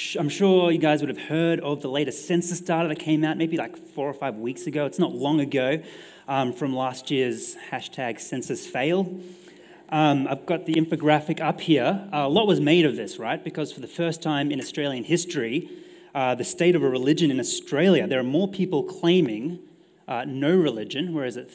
I'm sure you guys would have heard of the latest census data that came out maybe like 4 or 5 weeks ago. It's not long ago, from last year's hashtag census fail. I've got the infographic up here. A lot was made of this, right? Because for the first time in Australian history, the state of a religion in Australia, there are more people claiming no religion, whereas at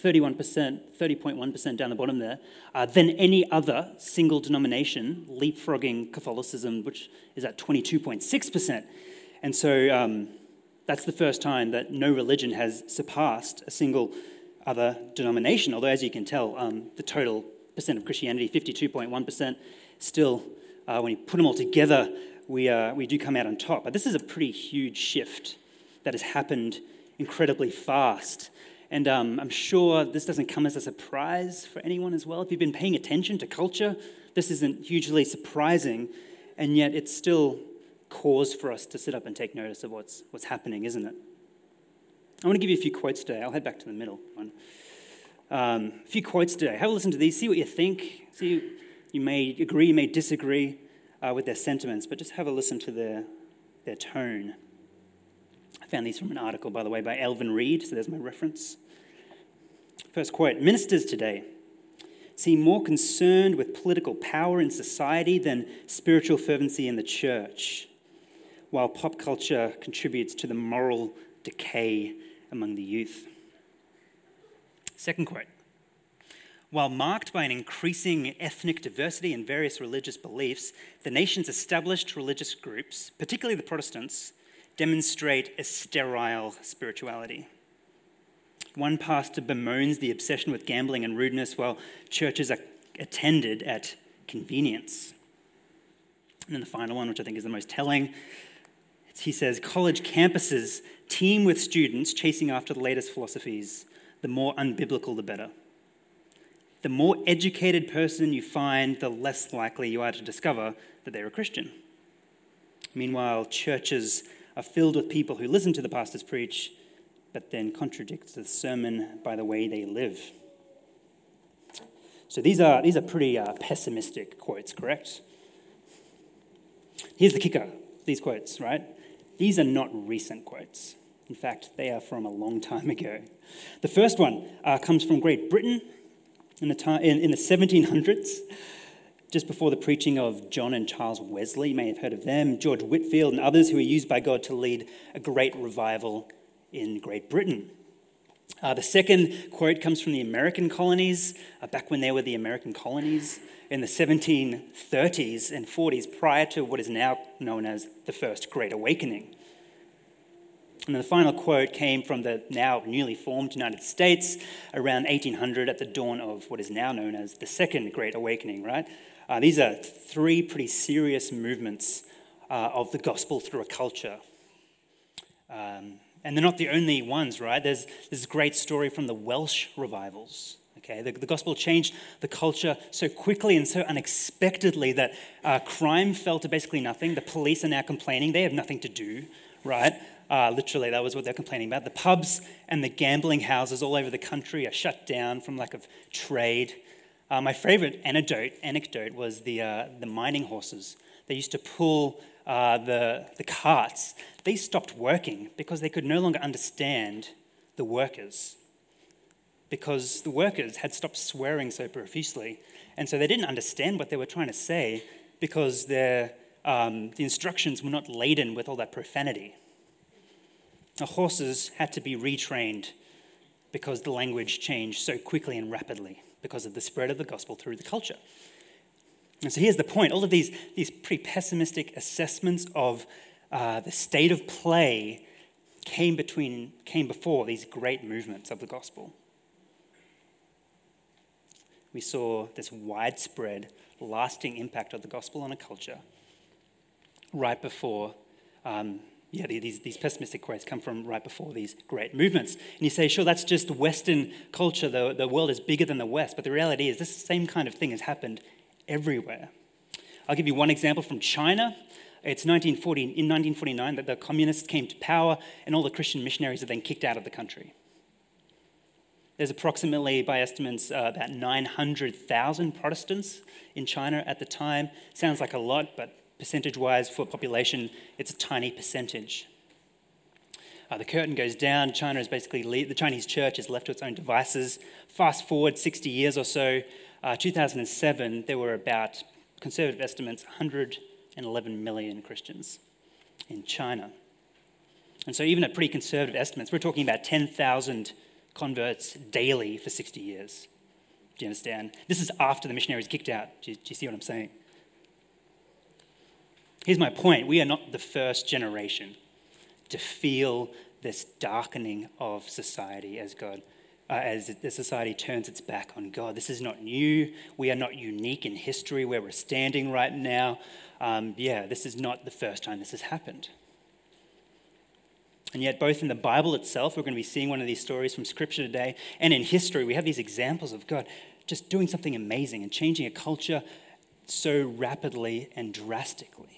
30.1% down the bottom there, than any other single denomination, leapfrogging Catholicism, which is at 22.6%. And so that's the first time that no religion has surpassed a single other denomination, although as you can tell, the total percent of Christianity, 52.1%, still, when you put them all together, we do come out on top. But this is a pretty huge shift that has happened incredibly fast. And I'm sure this doesn't come as a surprise for anyone as well. If you've been paying attention to culture, this isn't hugely surprising, and yet it's still cause for us to sit up and take notice of what's happening, isn't it? I want to give you a few quotes today. I'll head back to the middle one. A few quotes today. Have a listen to these. See what you think. See, you may agree, you may disagree with their sentiments, but just have a listen to their tone. I found these from an article, by the way, by Elvin Reed, so there's my reference. First quote, ministers today seem more concerned with political power in society than spiritual fervency in the church, while pop culture contributes to the moral decay among the youth. Second quote, while marked by an increasing ethnic diversity and various religious beliefs, the nation's established religious groups, particularly the Protestants, demonstrate a sterile spirituality. One pastor bemoans the obsession with gambling and rudeness while churches are attended at convenience. And then the final one, which I think is the most telling, he says, college campuses teem with students chasing after the latest philosophies. The more unbiblical, the better. The more educated person you find, the less likely you are to discover that they're a Christian. Meanwhile, churches are filled with people who listen to the pastors preach, but then contradict the sermon by the way they live. So these are pretty pessimistic quotes, correct? Here's the kicker, these quotes, right? These are not recent quotes. In fact, they are from a long time ago. The first one comes from Great Britain in the 1700s, just before the preaching of John and Charles Wesley. You may have heard of them, George Whitefield and others who were used by God to lead a great revival in Great Britain. The second quote comes from the American colonies, back when they were the American colonies, in the 1730s and 40s, prior to what is now known as the First Great Awakening. And the final quote came from the now newly formed United States around 1800 at the dawn of what is now known as the Second Great Awakening, right? These are three pretty serious movements of the gospel through a culture. And they're not the only ones, right? There's this great story from the Welsh revivals. Okay, the gospel changed the culture so quickly and so unexpectedly that crime fell to basically nothing. The police are now complaining. They have nothing to do, right? Literally, that was what they're complaining about. The pubs and the gambling houses all over the country are shut down from lack of trade. My favorite anecdote was the mining horses. They used to pull the carts. They stopped working because they could no longer understand the workers, because the workers had stopped swearing so profusely, and so they didn't understand what they were trying to say because the instructions were not laden with all that profanity. The horses had to be retrained because the language changed so quickly and rapidly because of the spread of the gospel through the culture. And so here's the point. All of these pretty pessimistic assessments of the state of play came before these great movements of the gospel. We saw this widespread, lasting impact of the gospel on a culture right before these pessimistic quotes come from right before these great movements. And you say, sure, that's just Western culture. The world is bigger than the West. But the reality is this same kind of thing has happened everywhere. I'll give you one example from China. It's in 1949 that the communists came to power and all the Christian missionaries are then kicked out of the country. There's approximately, by estimates, about 900,000 Protestants in China at the time. Sounds like a lot, but Percentage-wise, for population, it's a tiny percentage. The curtain goes down. China is basically, the Chinese church is left to its own devices. Fast forward 60 years or so, 2007, there were about, conservative estimates, 111 million Christians in China. And so even at pretty conservative estimates, we're talking about 10,000 converts daily for 60 years. Do you understand? This is after the missionaries kicked out. Do you see what I'm saying? Here's my point. We are not the first generation to feel this darkening of society as the society turns its back on God. This is not new. We are not unique in history where we're standing right now. This is not the first time this has happened. And yet, both in the Bible itself, we're going to be seeing one of these stories from Scripture today, and in history, we have these examples of God just doing something amazing and changing a culture so rapidly and drastically.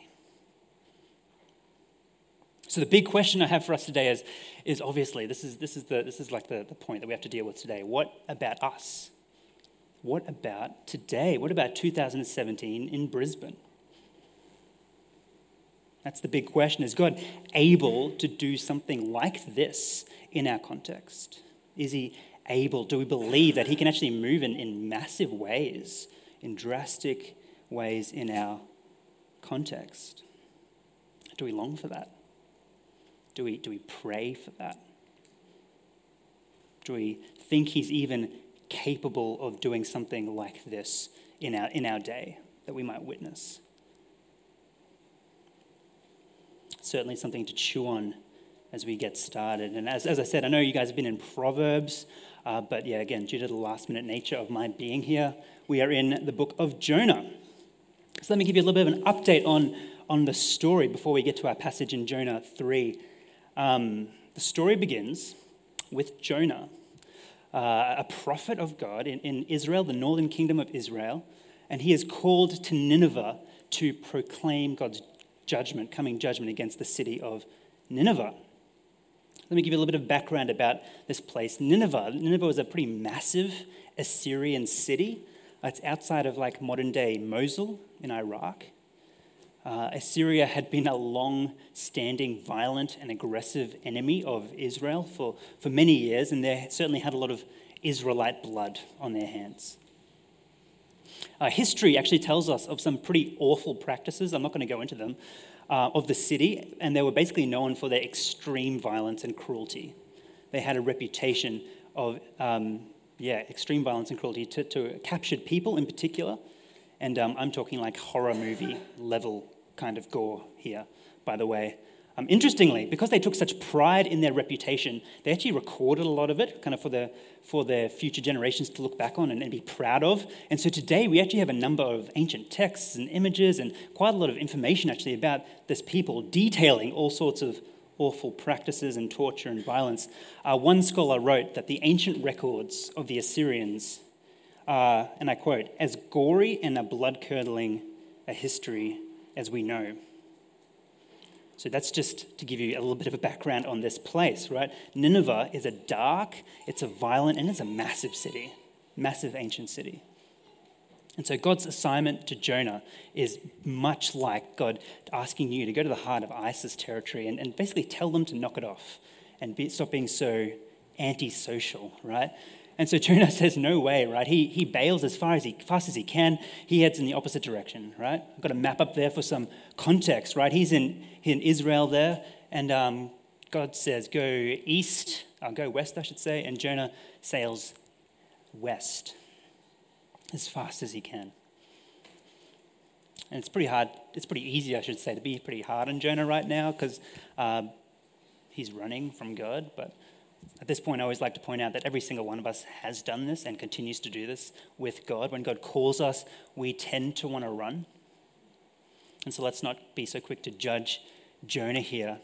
So the big question I have for us today is obviously this is like the point that we have to deal with today. What about us? What about today? What about 2017 in Brisbane? That's the big question. Is God able to do something like this in our context? Is he able? Do we believe that he can actually move in massive ways, in drastic ways in our context? Do we long for that? Do we pray for that? Do we think he's even capable of doing something like this in our day that we might witness? Certainly something to chew on as we get started. And as I said, I know you guys have been in Proverbs, but again, due to the last-minute nature of my being here, we are in the book of Jonah. So let me give you a little bit of an update on the story before we get to our passage in Jonah 3. The story begins with Jonah, a prophet of God in Israel, the northern kingdom of Israel, and he is called to Nineveh to proclaim God's coming judgment against the city of Nineveh. Let me give you a little bit of background about this place. Nineveh was a pretty massive Assyrian city. It's outside of like modern-day Mosul in Iraq. Assyria had been a long-standing, violent and aggressive enemy of Israel for many years, and they certainly had a lot of Israelite blood on their hands. History actually tells us of some pretty awful practices, I'm not going to go into them, of the city, and they were basically known for their extreme violence and cruelty. They had a reputation of extreme violence and cruelty to captured people in particular, and I'm talking like horror movie level kind of gore here, by the way. Interestingly, because they took such pride in their reputation, they actually recorded a lot of it, kind of for their future generations to look back on and be proud of. And so today we actually have a number of ancient texts and images and quite a lot of information actually about this people, detailing all sorts of awful practices and torture and violence. One scholar wrote that the ancient records of the Assyrians are, and I quote, "as gory and a blood-curdling a history as we know." So that's just to give you a little bit of a background on this place, right? Nineveh is a dark, it's a violent, and it's a massive city, massive ancient city. And so God's assignment to Jonah is much like God asking you to go to the heart of ISIS territory and basically tell them to knock it off and stop being so antisocial, right? And so Jonah says, no way, right? He bails as fast as he can. He heads in the opposite direction, right? I've got a map up there for some context, right? He's in Israel there, and God says, go west, I should say, and Jonah sails west as fast as he can. And it's pretty hard, it's pretty easy, I should say, to be pretty hard on Jonah right now because he's running from God, but at this point, I always like to point out that every single one of us has done this and continues to do this with God. When God calls us, we tend to want to run. And so let's not be so quick to judge Jonah here.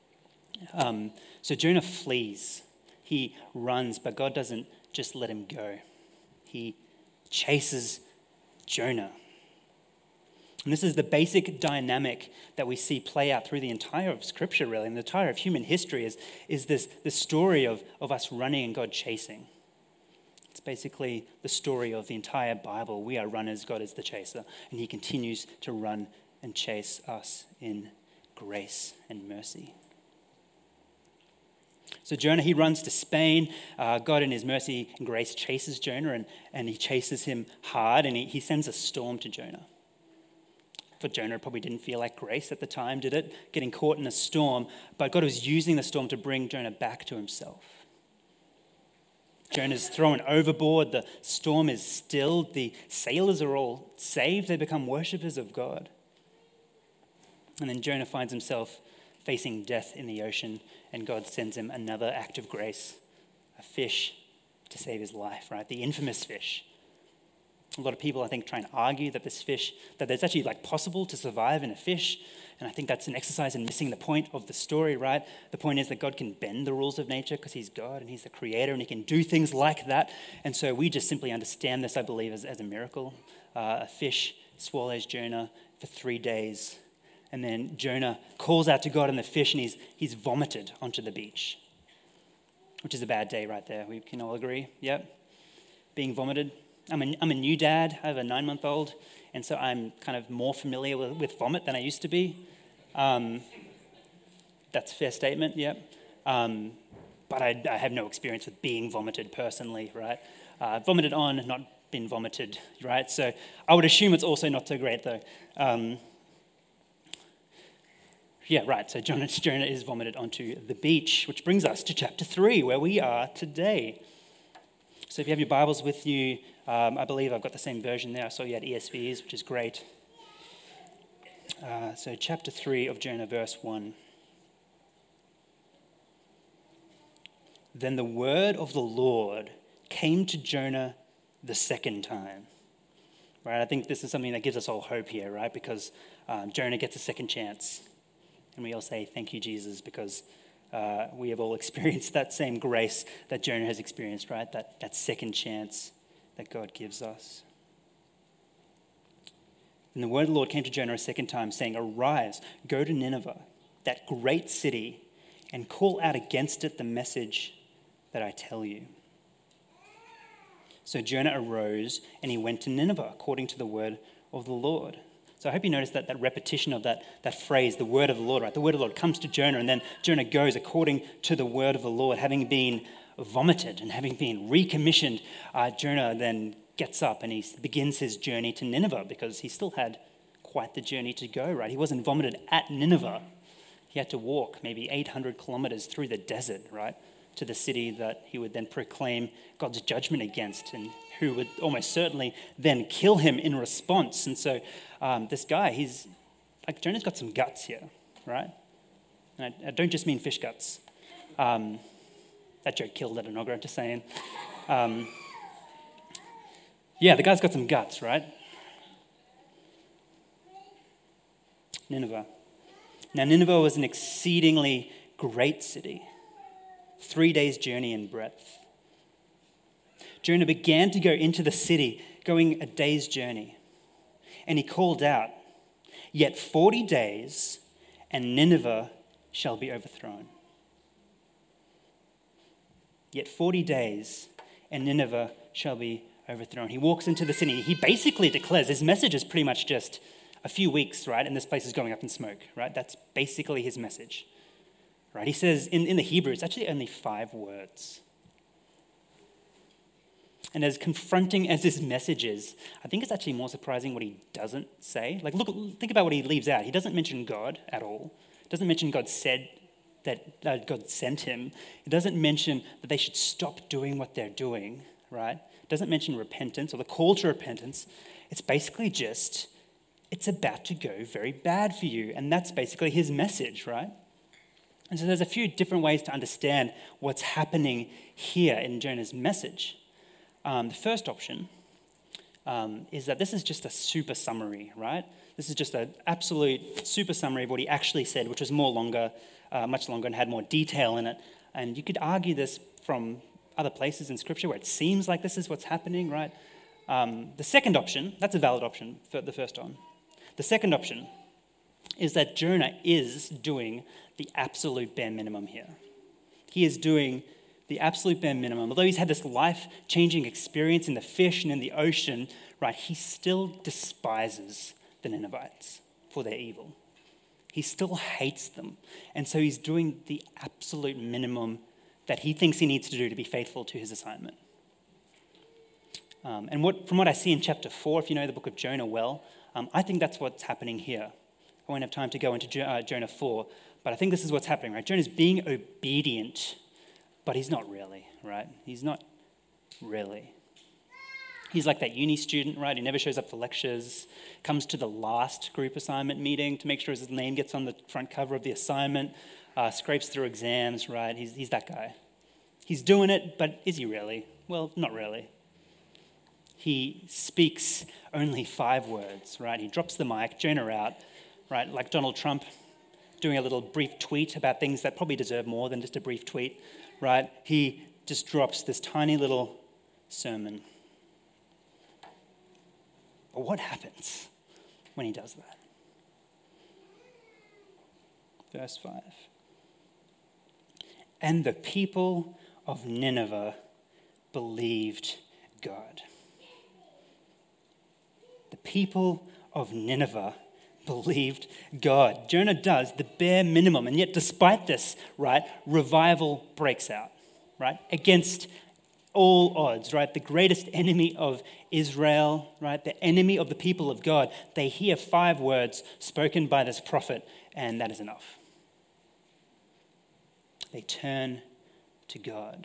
So Jonah flees. He runs, but God doesn't just let him go. He chases Jonah. And this is the basic dynamic that we see play out through the entire of Scripture, really, and the entire of human history is this story of us running and God chasing. It's basically the story of the entire Bible. We are runners, God is the chaser, and he continues to run and chase us in grace and mercy. So Jonah, he runs to Spain. God in his mercy and grace chases Jonah, and he chases him hard, and he sends a storm to Jonah. For Jonah, it probably didn't feel like grace at the time, did it? Getting caught in a storm. But God was using the storm to bring Jonah back to himself. Jonah's thrown overboard. The storm is stilled. The sailors are all saved. They become worshippers of God. And then Jonah finds himself facing death in the ocean, and God sends him another act of grace, a fish to save his life, right? The infamous fish. A lot of people, I think, try and argue that this fish, that it's actually possible to survive in a fish. And I think that's an exercise in missing the point of the story, right? The point is that God can bend the rules of nature because he's God and he's the creator and he can do things like that. And so we just simply understand this, I believe, as a miracle. A fish swallows Jonah for 3 days. And then Jonah calls out to God in the fish, and he's vomited onto the beach, which is a bad day right there. We can all agree. Yep. Being vomited. I'm a new dad. I have a 9-month-old, and so I'm kind of more familiar with vomit than I used to be. That's a fair statement, yep. But I have no experience with being vomited personally, right? Vomited on, not been vomited, right? So I would assume it's also not so great, though. Yeah, right, so Jonah is vomited onto the beach, which brings us to chapter 3, where we are today. So if you have your Bibles with you, I believe I've got the same version there. I saw you had ESVs, which is great. So chapter 3 of Jonah, verse 1. Then the word of the Lord came to Jonah the second time. Right, I think this is something that gives us all hope here, right? Because Jonah gets a second chance. And we all say, thank you, Jesus, because we have all experienced that same grace that Jonah has experienced, right? That second chance that God gives us. And the word of the Lord came to Jonah a second time, saying, "Arise, go to Nineveh, that great city, and call out against it the message that I tell you." So Jonah arose and he went to Nineveh according to the word of the Lord. So I hope you noticed that repetition of that phrase, the word of the Lord, right? The word of the Lord comes to Jonah, and then Jonah goes according to the word of the Lord. Having been vomited and having been recommissioned, Jonah then gets up and he begins his journey to Nineveh, because he still had quite the journey to go, right? He wasn't vomited at Nineveh. He had to walk maybe 800 kilometers through the desert, right, to the city that he would then proclaim God's judgment against, and who would almost certainly then kill him in response. And so this guy, Jonah's got some guts here, right? And I don't just mean fish guts. That joke killed at Enoggera, just saying. Yeah, the guy's got some guts, right? Nineveh. Now, Nineveh was an exceedingly great city, 3 days' journey in breadth. Jonah began to go into the city, going a day's journey, and he called out, "Yet 40 days, and Nineveh shall be overthrown." Yet 40 days, and Nineveh shall be overthrown. He walks into the city. He basically declares, his message is pretty much just a few weeks, right, and this place is going up in smoke, right? That's basically his message, right? He says, in the Hebrew, it's actually only 5 words. And as confronting as this message is, I think it's actually more surprising what he doesn't say. Think about what he leaves out. He doesn't mention God at all. He doesn't mention God said that God sent him. He doesn't mention that they should stop doing what they're doing, right? It doesn't mention repentance or the call to repentance. It's basically just, it's about to go very bad for you. And that's basically his message, right? And so there's a few different ways to understand what's happening here in Jonah's message. The first option is that this is just a super summary, right? This is just an absolute super summary of what he actually said, which was much longer and had more detail in it. And you could argue this from other places in Scripture where it seems like this is what's happening, right? The second option, that's a valid option for the first one. The second option is that Jonah is doing the absolute bare minimum here. He is doing the absolute bare minimum. Although he's had this life-changing experience in the fish and in the ocean, right, he still despises the Ninevites. for their evil. He still hates them. And so he's doing the absolute minimum that he thinks he needs to do to be faithful to his assignment. From what I see in chapter 4, if you know the book of Jonah well, I think that's what's happening here. I won't have time to go into Jonah 4, but I think this is what's happening, right? Jonah's being obedient, but he's not really, right? He's not really. He's like that uni student, right? He never shows up for lectures, comes to the last group assignment meeting to make sure his name gets on the front cover of the assignment, scrapes through exams, right? He's that guy. He's doing it, but is he really? Well, not really. He speaks only 5 words, right? He drops the mic, Jonah out, right? Like Donald Trump doing a little brief tweet about things that probably deserve more than just a brief tweet, right? He just drops this tiny little sermon. But what happens when he does that? Verse 5. And the people of Nineveh believed God. The people of Nineveh believed God. Jonah does the bare minimum, and yet despite this, right, revival breaks out, right, against all odds, right? The greatest enemy of Israel, right, the enemy of the people of God, they hear 5 words spoken by this prophet, and that is enough. They turn to God.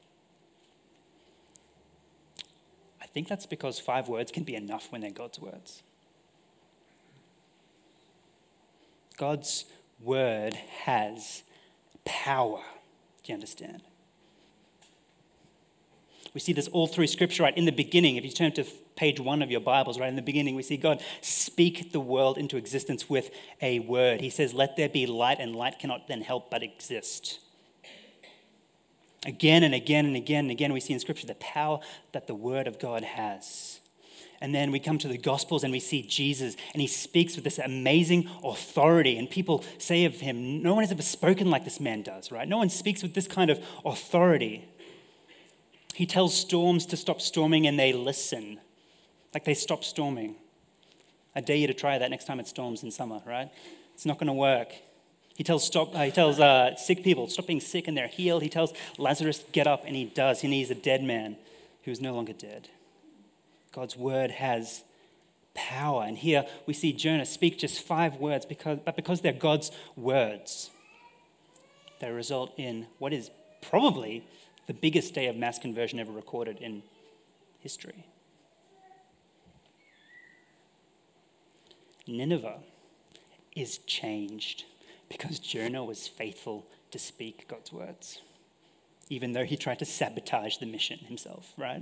I think that's because 5 words can be enough when they're God's words. God's word has power. Do you understand? We see this all through Scripture, right? In the beginning, if you turn to page 1 of your Bibles, right? In the beginning, we see God speak the world into existence with a word. He says, "Let there be light," and light cannot then help but exist. Again and again and again and again, we see in Scripture the power that the word of God has. And then we come to the Gospels and we see Jesus, and he speaks with this amazing authority. And people say of him, no one has ever spoken like this man does, right? No one speaks with this kind of authority. He tells storms to stop storming, and they listen. Like they stop storming. I dare you to try that next time it storms in summer, right? It's not going to work. He tells sick people, stop being sick, and they're healed. He tells Lazarus, get up, and he does. And he's a dead man who is no longer dead. God's word has power. And here we see Jonah speak just 5 words, because they're God's words, they result in what is probably the biggest day of mass conversion ever recorded in history. Nineveh is changed because Jonah was faithful to speak God's words, even though he tried to sabotage the mission himself, right?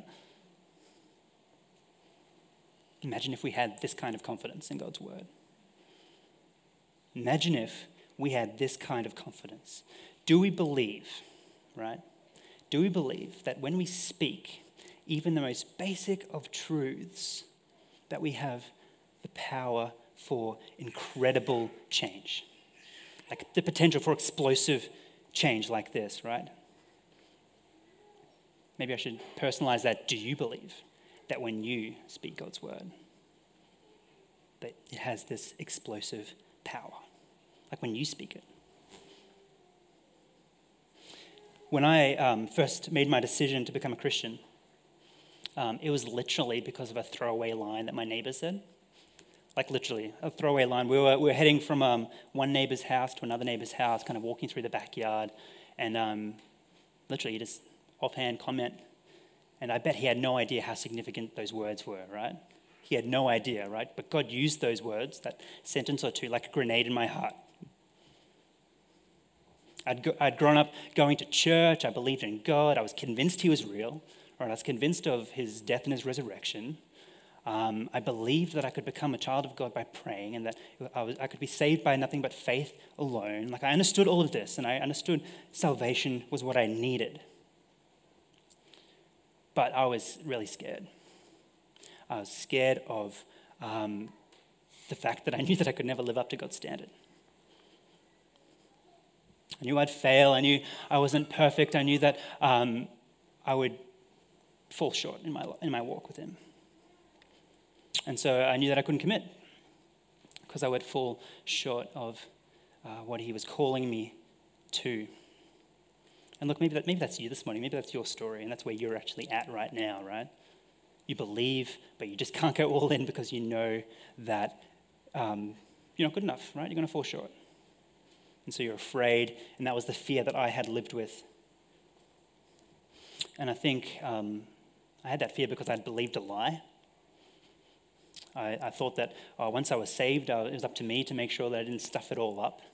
Imagine if we had this kind of confidence in God's word. Imagine if we had this kind of confidence. Do we believe, right? Do we believe that when we speak, even the most basic of truths, that we have the power for incredible change? Like the potential for explosive change like this, right? Maybe I should personalize that. Do you believe that when you speak God's word, that it has this explosive power? Like when you speak it. When I first made my decision to become a Christian, it was literally because of a throwaway line that my neighbor said. Like literally, a throwaway line. We were heading from one neighbor's house to another neighbor's house, kind of walking through the backyard, and literally just offhand comment. And I bet he had no idea how significant those words were, right? He had no idea, right? But God used those words, that sentence or two, like a grenade in my heart. I'd grown up going to church. I believed in God. I was convinced he was real. Right? I was convinced of his death and his resurrection. I believed that I could become a child of God by praying, and that I could be saved by nothing but faith alone. Like I understood all of this, and I understood salvation was what I needed. But I was really scared. I was scared of the fact that I knew that I could never live up to God's standard. I knew I'd fail. I knew I wasn't perfect. I knew that I would fall short in my walk with him. And so I knew that I couldn't commit because I would fall short of what he was calling me to. And look, maybe that's you this morning. Maybe that's your story, and that's where you're actually at right now, right? You believe, but you just can't go all in because you know that you're not good enough, right? You're going to fall short. And so you're afraid, and that was the fear that I had lived with. And I think I had that fear because I'd believed a lie. I thought that once I was saved, it was up to me to make sure that I didn't stuff it all up.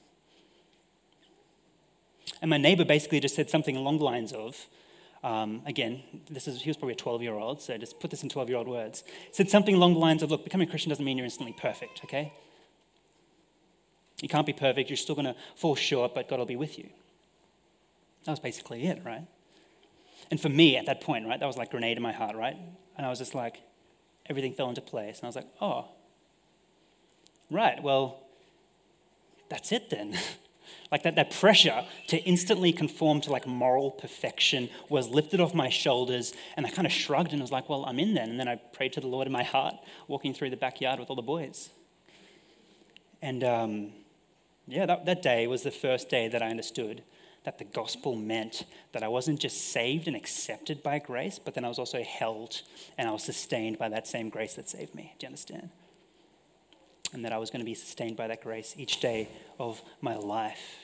And my neighbor basically just said something along the lines of, again, he was probably a 12-year-old, so just put this in 12-year-old words. Said something along the lines of, look, becoming a Christian doesn't mean you're instantly perfect, okay? You can't be perfect, you're still going to fall short, but God will be with you. That was basically it, right? And for me at that point, right, that was like a grenade in my heart, right? And I was just like, everything fell into place. And I was like, oh, right, well, that's it then. Like that pressure to instantly conform to like moral perfection was lifted off my shoulders, and I kind of shrugged and was like, well, I'm in then. And then I prayed to the Lord in my heart, walking through the backyard with all the boys. And that day was the first day that I understood that the gospel meant that I wasn't just saved and accepted by grace, but then I was also held and I was sustained by that same grace that saved me. Do you understand? And that I was going to be sustained by that grace each day of my life.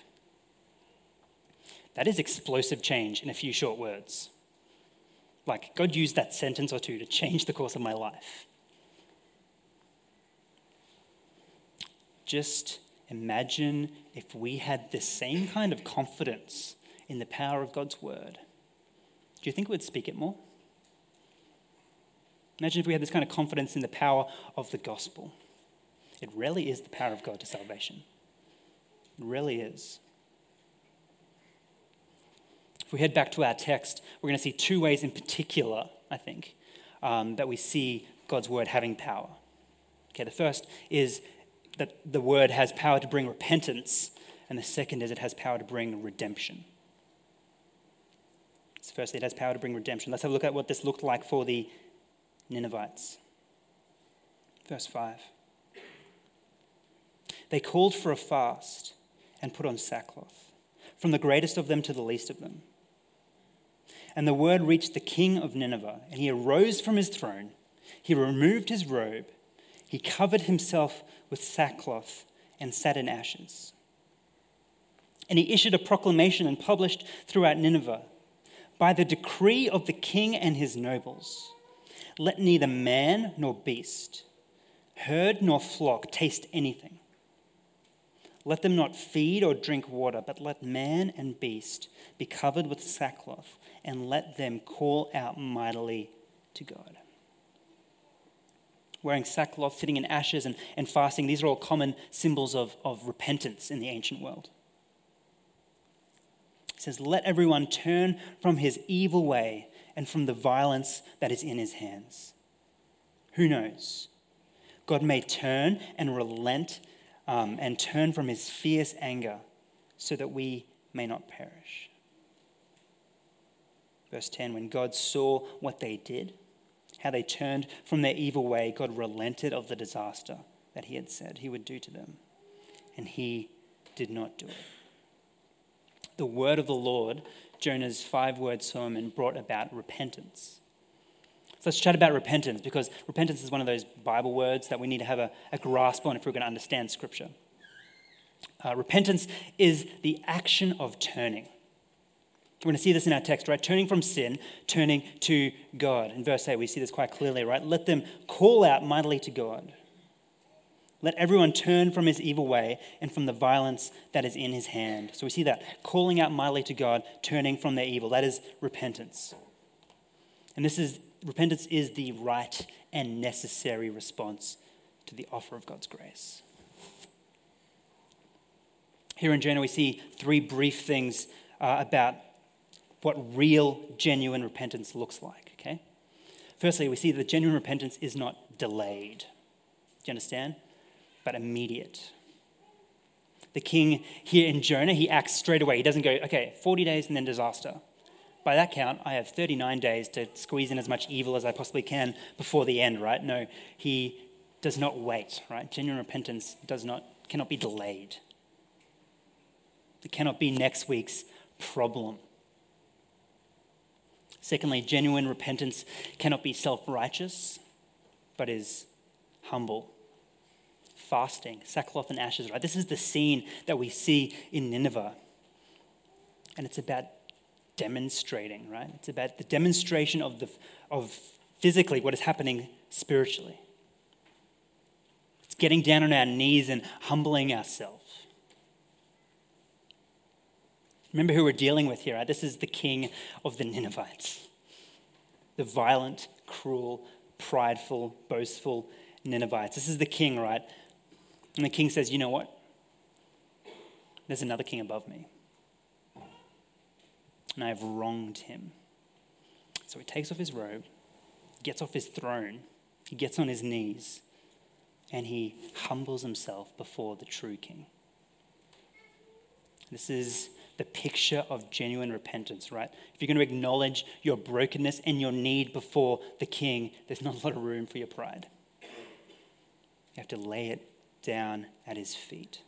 That is explosive change in a few short words. Like, God used that sentence or two to change the course of my life. Just imagine if we had the same kind of confidence in the power of God's word. Do you think we would speak it more? Imagine if we had this kind of confidence in the power of the gospel. It really is the power of God to salvation. It really is. If we head back to our text, we're going to see two ways in particular, I think, that we see God's word having power. Okay, the first is that the word has power to bring repentance, and the second is it has power to bring redemption. So firstly, it has power to bring redemption. Let's have a look at what this looked like for the Ninevites. Verse 5. They called for a fast and put on sackcloth, from the greatest of them to the least of them. And the word reached the king of Nineveh, and he arose from his throne. He removed his robe. He covered himself with sackcloth and sat in ashes. And he issued a proclamation and published throughout Nineveh, by the decree of the king and his nobles, let neither man nor beast, herd nor flock taste anything. Let them not feed or drink water, but let man and beast be covered with sackcloth, and let them call out mightily to God. Wearing sackcloth, sitting in ashes, and fasting, these are all common symbols of repentance in the ancient world. It says, let everyone turn from his evil way and from the violence that is in his hands. Who knows? God may turn and relent and turn from his fierce anger so that we may not perish. Verse 10, when God saw what they did, how they turned from their evil way, God relented of the disaster that he had said he would do to them. And he did not do it. The word of the Lord, Jonah's 5-word sermon, brought about repentance. So let's chat about repentance, because repentance is one of those Bible words that we need to have a grasp on if we're going to understand Scripture. Repentance is the action of turning. We're going to see this in our text, right? Turning from sin, turning to God. In verse 8, we see this quite clearly, right? Let them call out mightily to God. Let everyone turn from his evil way and from the violence that is in his hand. So we see that, calling out mightily to God, turning from their evil. That is repentance. And repentance is the right and necessary response to the offer of God's grace. Here in Jonah, we see 3 brief things about what real, genuine repentance looks like, okay? Firstly, we see that genuine repentance is not delayed. Do you understand? But immediate. The king here in Jonah, he acts straight away. He doesn't go, okay, 40 days and then disaster. By that count, I have 39 days to squeeze in as much evil as I possibly can before the end, right? No, he does not wait, right? Genuine repentance cannot be delayed. It cannot be next week's problem. Secondly, genuine repentance cannot be self-righteous, but is humble. Fasting, sackcloth and ashes, right? This is the scene that we see in Nineveh. And it's about demonstrating, right? It's about the demonstration of physically what is happening spiritually. It's getting down on our knees and humbling ourselves. Remember who we're dealing with here, right? This is the king of the Ninevites. The violent, cruel, prideful, boastful Ninevites. This is the king, right? And the king says, you know what? There's another king above me. And I have wronged him. So he takes off his robe, gets off his throne, he gets on his knees, and he humbles himself before the true king. This is the picture of genuine repentance, right? If you're going to acknowledge your brokenness and your need before the king, there's not a lot of room for your pride. You have to lay it down at his feet.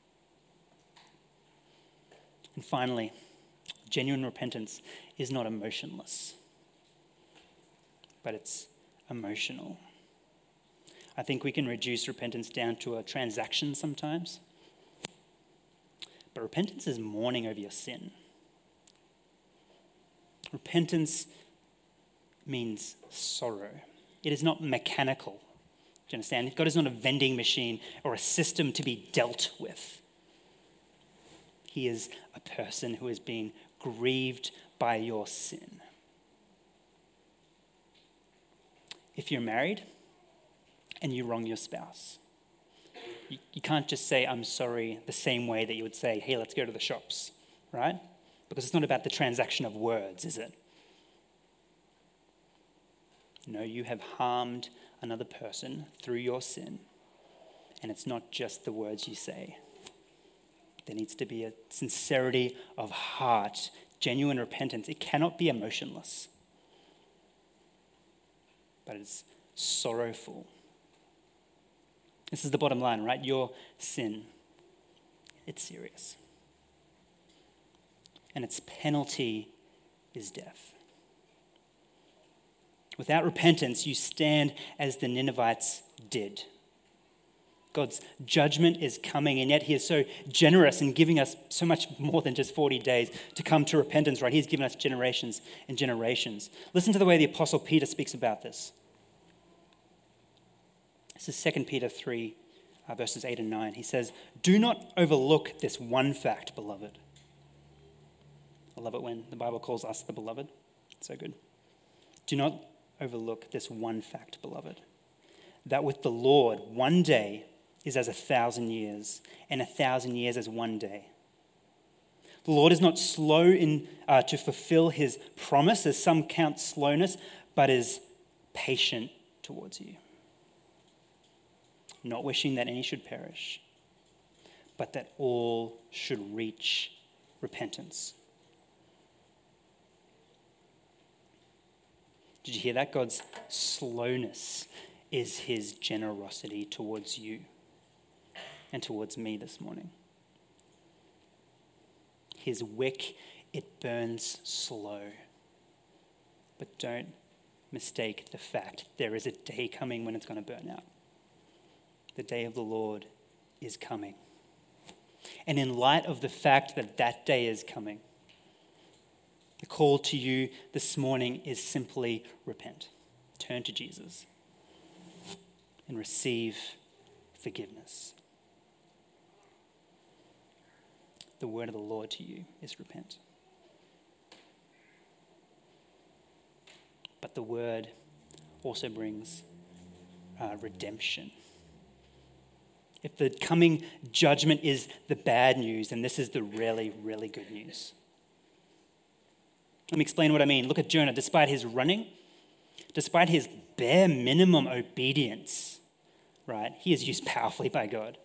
And finally, genuine repentance is not emotionless, but it's emotional. I think we can reduce repentance down to a transaction sometimes. But repentance is mourning over your sin. Repentance means sorrow. It is not mechanical. Do you understand? God is not a vending machine or a system to be dealt with. He is a person who is being grieved by your sin. If you're married and you wrong your spouse, you can't just say, I'm sorry, the same way that you would say, hey, let's go to the shops, right? Because it's not about the transaction of words, is it? No, you have harmed another person through your sin. And it's not just the words you say. There needs to be a sincerity of heart, genuine repentance. It cannot be emotionless, but it's sorrowful. This is the bottom line, right? Your sin, it's serious. And its penalty is death. Without repentance, you stand as the Ninevites did. God's judgment is coming, and yet he is so generous in giving us so much more than just 40 days to come to repentance, right? He's given us generations and generations. Listen to the way the Apostle Peter speaks about this. This is 2 Peter 3, verses 8 and 9. He says, do not overlook this one fact, beloved. I love it when the Bible calls us the beloved. It's so good. Do not overlook this one fact, beloved, that with the Lord, one day is as 1,000 years, and 1,000 years as one day. The Lord is not slow to fulfill his promise, as some count slowness, but is patient towards you, not wishing that any should perish, but that all should reach repentance. Did you hear that? God's slowness is his generosity towards you and towards me this morning. His wick, it burns slow. But don't mistake the fact there is a day coming when it's going to burn out. The day of the Lord is coming. And in light of the fact that that day is coming, the call to you this morning is simply repent. Turn to Jesus and receive forgiveness. The word of the Lord to you is repent. But the word also brings redemption. If the coming judgment is the bad news, then this is the really, really good news. Let me explain what I mean. Look at Jonah. Despite his running, despite his bare minimum obedience, right, he is used powerfully by God.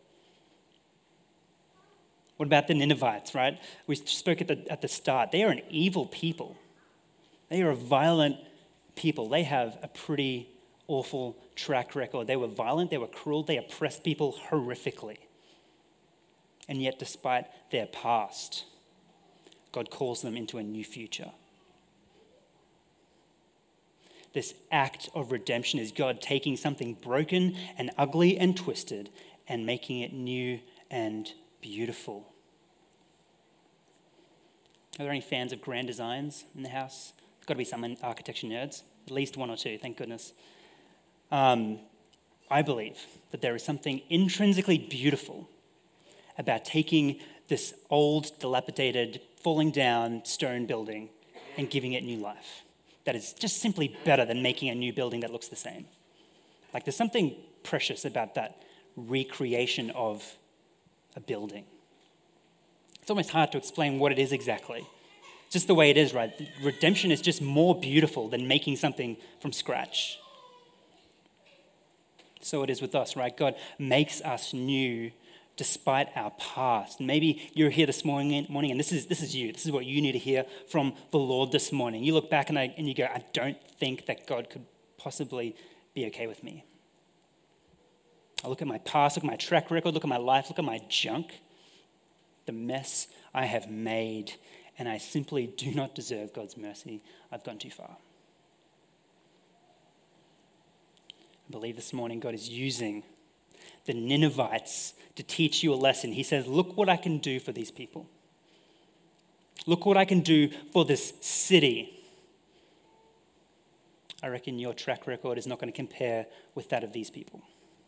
What about the Ninevites, right? We spoke at the start. They are an evil people. They are a violent people. They have a pretty awful track record. They were violent, they were cruel, they oppressed people horrifically. And yet, despite their past, God calls them into a new future. This act of redemption is God taking something broken and ugly and twisted and making it new and beautiful. Are there any fans of grand designs in the house? There's got to be some architecture nerds, at least one or two, thank goodness. I believe that there is something intrinsically beautiful about taking this old, dilapidated, falling down stone building and giving it new life. That is just simply better than making a new building that looks the same. Like there's something precious about that recreation of a building. It's almost hard to explain what it is exactly. It's just the way it is, right? Redemption is just more beautiful than making something from scratch. So it is with us, right? God makes us new despite our past. Maybe you're here this morning and this is you. This is what you need to hear from the Lord this morning. You look back and you go, I don't think that God could possibly be okay with me. I look at my past, look at my track record, look at my life, look at my junk, the mess I have made, and I simply do not deserve God's mercy. I've gone too far. I believe this morning God is using the Ninevites to teach you a lesson. He says, look what I can do for these people. Look what I can do for this city. I reckon your track record is not going to compare with that of these people.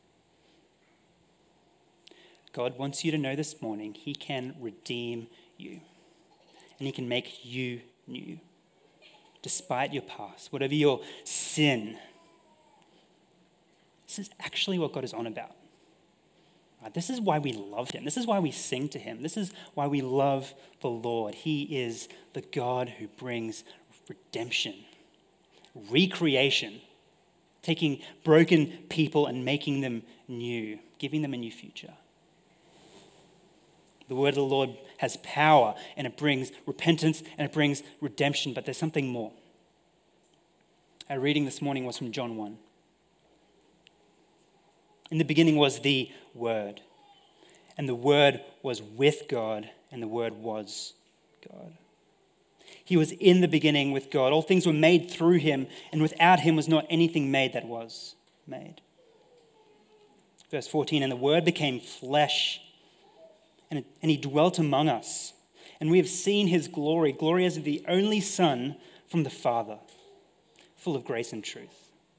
God wants you to know this morning He can redeem you. And He can make you new. Despite your past, whatever your sin. This is actually what God is on about. This is why we love Him. This is why we sing to Him. This is why we love the Lord. He is the God who brings redemption, recreation, taking broken people and making them new, giving them a new future. The word of the Lord has power, and it brings repentance and it brings redemption, but there's something more. Our reading this morning was from John 1. In the beginning was the Word, and the Word was with God, and the Word was God. He was in the beginning with God. All things were made through Him, and without Him was not anything made that was made. Verse 14, and the Word became flesh, and He dwelt among us, and we have seen His glory, glory as of the only Son from the Father, full of grace and truth.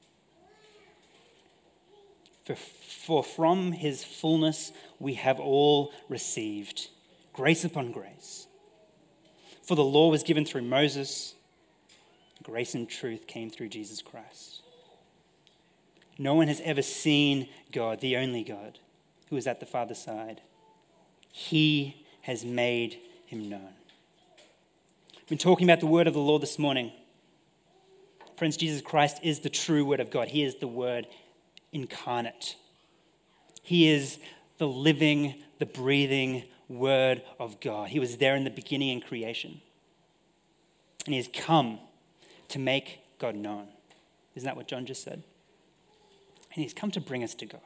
For from His fullness we have all received grace upon grace. For the law was given through Moses, grace and truth came through Jesus Christ. No one has ever seen God, the only God, who is at the Father's side. He has made Him known. We've been talking about the word of the Lord this morning. Friends, Jesus Christ is the true word of God. He is the Word incarnate. He is the living, the breathing Word of God. He was there in the beginning in creation. And He has come to make God known. Isn't that what John just said? And He's come to bring us to God.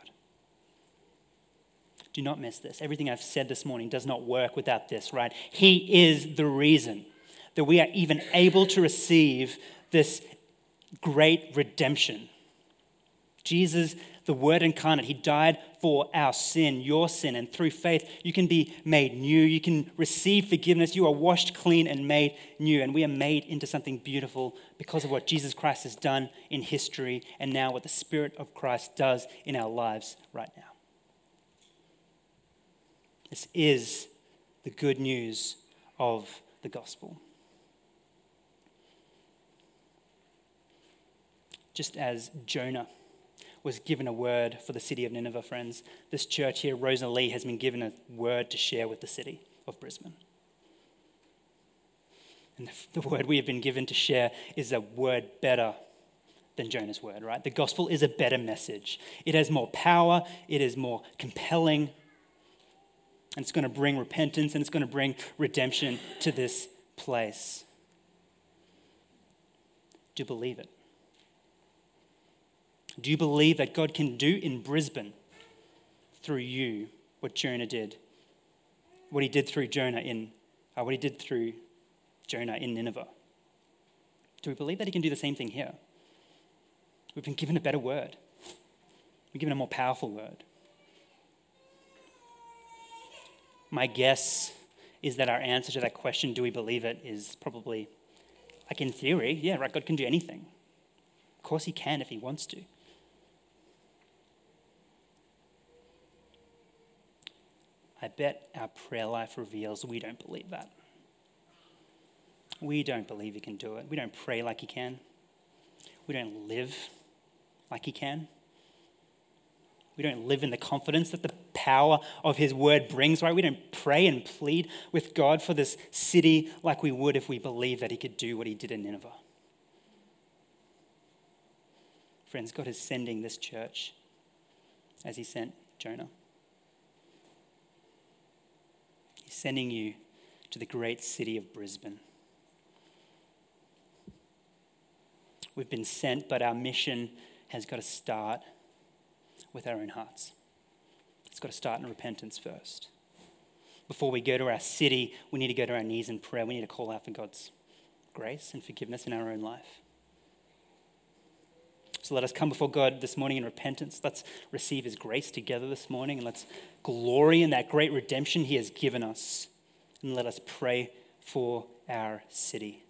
Do not miss this. Everything I've said this morning does not work without this, right? He is the reason that we are even able to receive this great redemption. Jesus, the Word incarnate, He died for our sin, your sin, and through faith you can be made new. You can receive forgiveness. You are washed clean and made new, and we are made into something beautiful because of what Jesus Christ has done in history and now what the Spirit of Christ does in our lives right now. This is the good news of the gospel. Just as Jonah was given a word for the city of Nineveh, friends, this church here, Rosalie, has been given a word to share with the city of Brisbane. And the word we have been given to share is a word better than Jonah's word, right? The gospel is a better message. It has more power, it is more compelling, and it's going to bring repentance and it's going to bring redemption to this place. Do you believe it? Do you believe that God can do in Brisbane through you what Jonah did? What he did through Jonah in Nineveh? Do we believe that he can do the same thing here? We've been given a better word. We've been given a more powerful word. My guess is that our answer to that question, do we believe it, is probably, like in theory, yeah, right, God can do anything. Of course he can if he wants to. I bet our prayer life reveals we don't believe that. We don't believe he can do it. We don't pray like he can. We don't live like he can. We don't live in the confidence that the power of his word brings, right? We don't pray and plead with God for this city like we would if we believed that he could do what he did in Nineveh. Friends, God is sending this church as he sent Jonah. He's sending you to the great city of Brisbane. We've been sent, but our mission has got to start with our own hearts. It's got to start in repentance first. Before we go to our city, we need to go to our knees in prayer. We need to call out for God's grace and forgiveness in our own life. So let us come before God this morning in repentance. Let's receive his grace together this morning, and let's glory in that great redemption he has given us. And let us pray for our city.